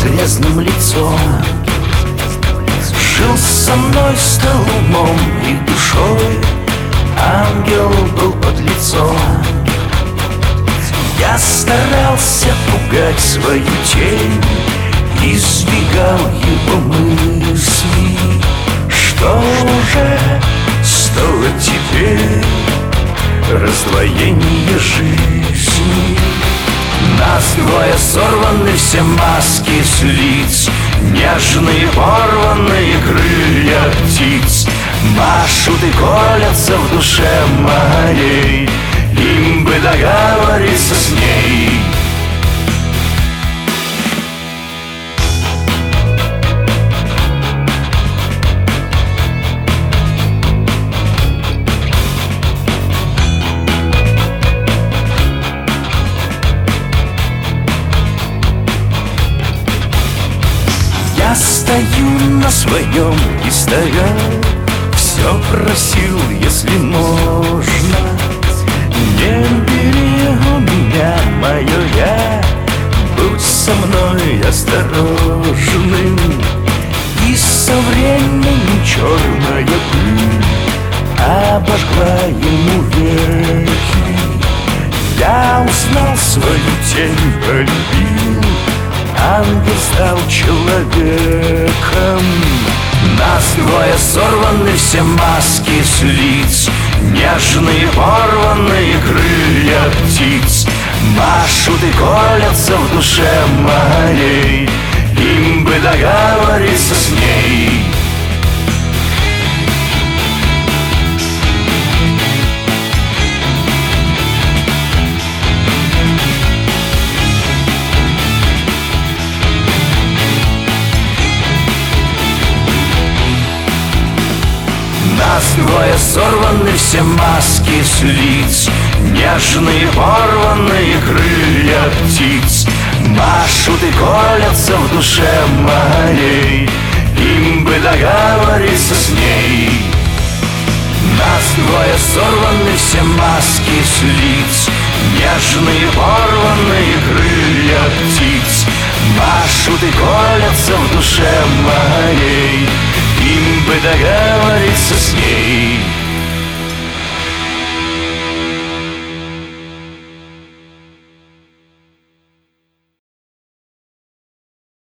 с грязным лицом. Жил со мной, стал умом и душой, ангел был под лицом. Я старался пугать свою тень, избегал его мысли. Что же стоит теперь раздвоение жизни? Нас двое, сорваны все маски с лиц, нежные порванные крылья птиц. Машут и колятся в душе моей, им бы договориться с ней. Я стою на своем и стоя, все просил, если можно. Не бери у меня мое я, будь со мной осторожным. И со временем черная пыль обожгла ему веки. Я узнал свою тень, полюбил, ангел стал человеком. Нас двое, сорваны все маски с лиц, нежные порванные крылья птиц. Машут и колятся в душе моей, им бы договориться с ней. Нас двое, сорваны все маски с лиц, нежные порванные крылья птиц. Машут и колятся в душе моей, им бы договориться с ней. Нас двое, сорваны все маски с лиц, нежные порванные крылья птиц. Машут и колятся в душе моей, им бы договориться с ней.